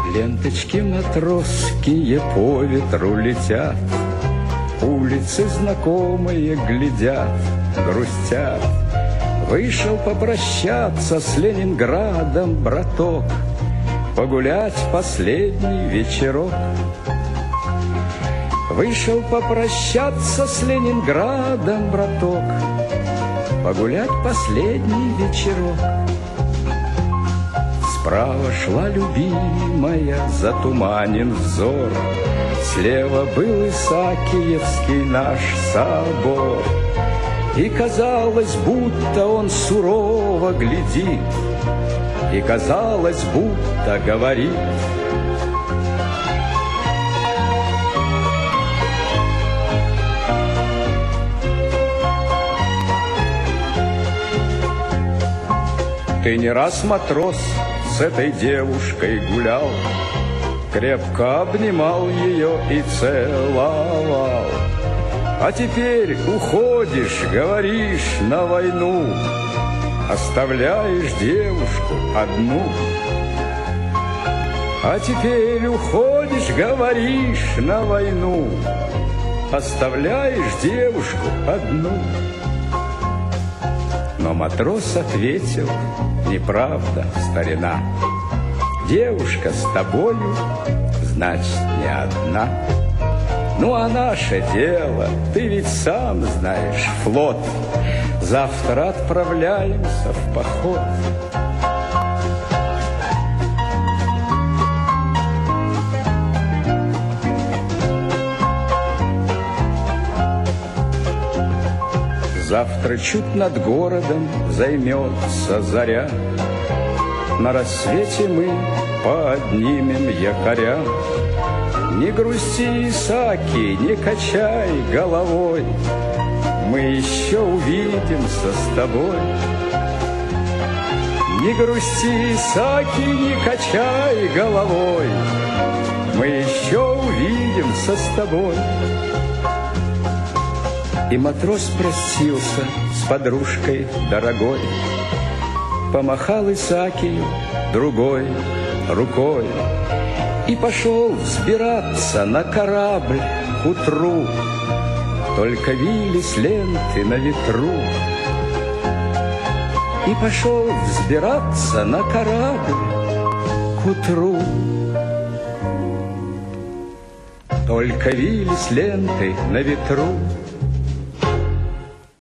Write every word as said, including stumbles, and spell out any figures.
Ленточки матросские по ветру летят, улицы знакомые глядят, грустят. Вышел попрощаться с Ленинградом, браток, погулять последний вечерок. Вышел попрощаться с Ленинградом, браток, погулять последний вечерок. Справа шла любимая, затуманен взор, слева был Исаакиевский наш собор. И казалось, будто он сурово глядит, и казалось, будто говорит: ты не раз, матрос, с этой девушкой гулял, крепко обнимал ее и целовал. А теперь уходишь, говоришь, на войну, оставляешь девушку одну. А теперь уходишь, говоришь, на войну, оставляешь девушку одну. Но матрос ответил: неправда, старина, девушка с тобою, значит, не одна. Ну, а наше дело, ты ведь сам знаешь, флот, завтра отправляемся в поход. Завтра чуть над городом займется заря, на рассвете мы поднимем якоря. Не грусти, Исааки, не качай головой, мы еще увидимся с тобой. Не грусти, Исааки, не качай головой, мы еще увидимся с тобой. И матрос простился с подружкой дорогой, помахал Исаакию другой рукой и пошел взбираться на корабль к утру. Только вились ленты на ветру. И пошел взбираться на корабль к утру. Только вились ленты на ветру.